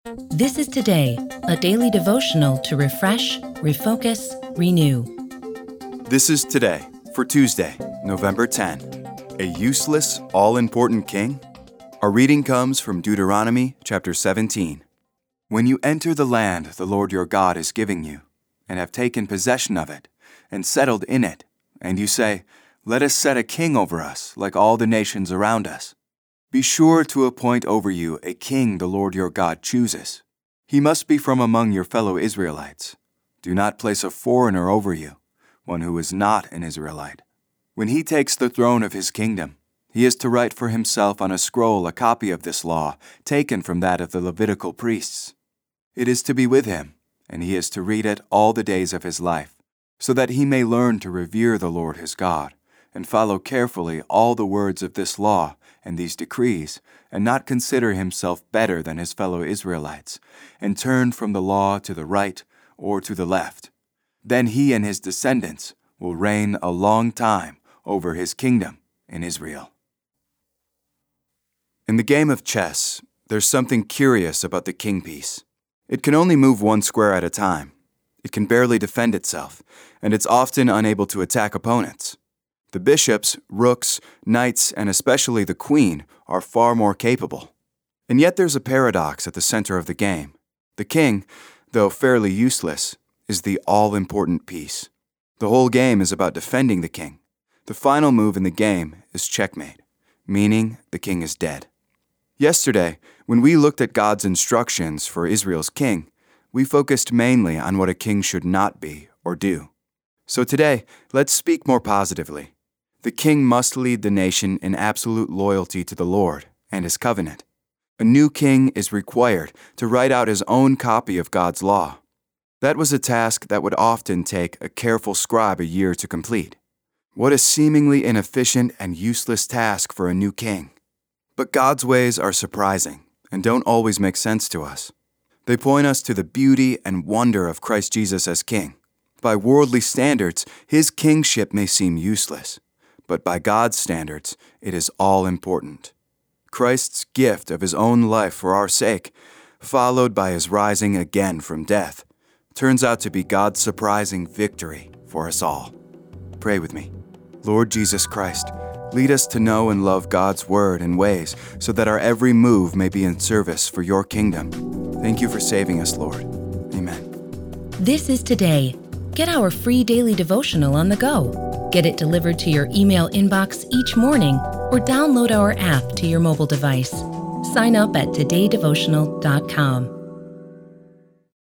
This is Today, a daily devotional to refresh, refocus, renew. This is Today for Tuesday, November 10. A useless, all-important king? Our reading comes from Deuteronomy chapter 17. When you enter the land the Lord your God is giving you, and have taken possession of it, and settled in it, and you say, "Let us set a king over us, like all the nations around us," be sure to appoint over you a king the Lord your God chooses. He must be from among your fellow Israelites. Do not place a foreigner over you, one who is not an Israelite. When he takes the throne of his kingdom, he is to write for himself on a scroll a copy of this law, taken from that of the Levitical priests. It is to be with him, and he is to read it all the days of his life, so that he may learn to revere the Lord his God, and follow carefully all the words of this law and these decrees, and not consider himself better than his fellow Israelites, and turn from the law to the right or to the left. Then he and his descendants will reign a long time over his kingdom in Israel. In the game of chess, there's something curious about the king piece. It can only move one square at a time. It can barely defend itself, and it's often unable to attack opponents. The bishops, rooks, knights, and especially the queen are far more capable. And yet there's a paradox at the center of the game. The king, though fairly useless, is the all-important piece. The whole game is about defending the king. The final move in the game is checkmate, meaning the king is dead. Yesterday, when we looked at God's instructions for Israel's king, we focused mainly on what a king should not be or do. So today, let's speak more positively. The king must lead the nation in absolute loyalty to the Lord and his covenant. A new king is required to write out his own copy of God's law. That was a task that would often take a careful scribe a year to complete. What a seemingly inefficient and useless task for a new king. But God's ways are surprising and don't always make sense to us. They point us to the beauty and wonder of Christ Jesus as king. By worldly standards, his kingship may seem useless, but by God's standards, it is all important. Christ's gift of his own life for our sake, followed by his rising again from death, turns out to be God's surprising victory for us all. Pray with me. Lord Jesus Christ, lead us to know and love God's word and ways so that our every move may be in service for your kingdom. Thank you for saving us, Lord. Amen. This is Today. Get our free daily devotional on the go. Get it delivered to your email inbox each morning or download our app to your mobile device. Sign up at todaydevotional.com.